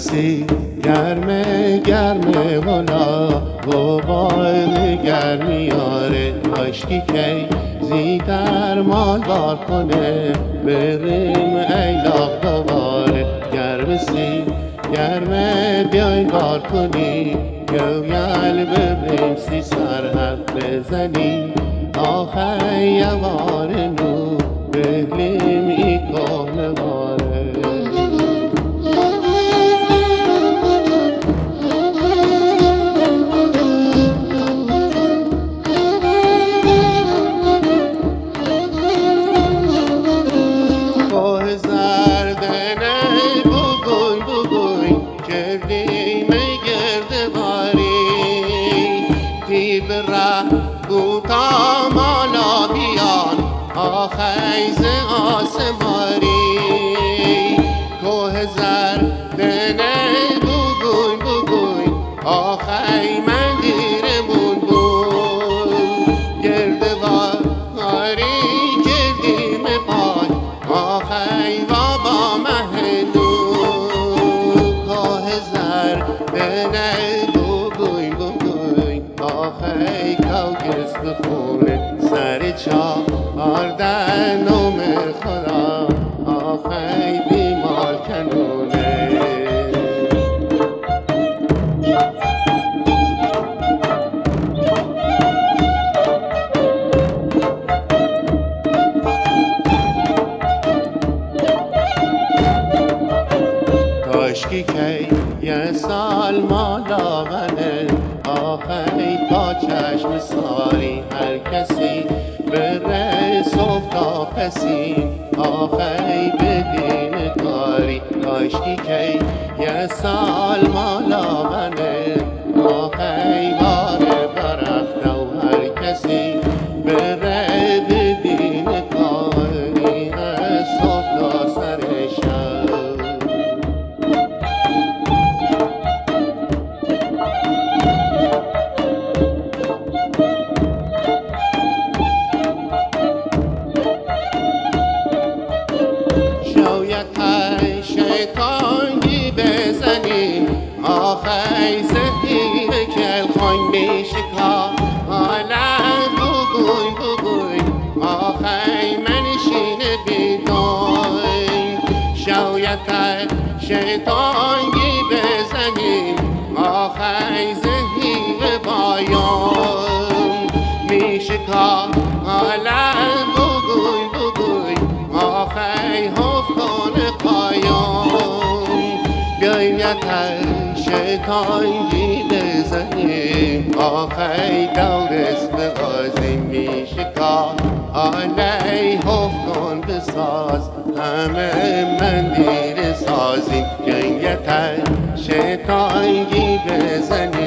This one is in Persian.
بسی گرمه گرمه والا گوبال گرمی آره کاشکی کی زیدر مالدار کنه بریم ایلاق دوباره گرمسی گرمه بیای بار کنی گویل ببریم سی سرحد بزنی آخه یوار نو بهلیم ای کهنه واره کوه زردنه بگوی بگوی کردیم گردباری تیب ره گوتا مالا بیان آخیز آسماری کوه زردنه بگوی بگوی آخی من دیرمون بود گردباری کردیم پای آخی بابا مهدو کوه زردنه بگوی بگوی آخی کوگس بخونه سر چهار در نومر خدا آخی بیمار کنونه کاشکی کی یه سال مالا بنه آخی تا چشم ساری هر کسی بره صبح تا پسی آخی بدین کاری کاشکی کی یه سال مالا بنه آخی باره برفته و هر کسی بره بدین کاری از صبح تا سر شب شیطانی بزنیم آخی زهیر کلخان میشکا حالا بگوی بگوی آخی منشین بیدوی شاید شیطانی بزنیم آخی زهیر بایان میشکا حالا بگوی بگوی آخی حف کن شیطانی بزنیم آخی دورست بغازیم میشکا آلی حف کن بساز همه مندیر سازیم جنگت شیطانی بزنیم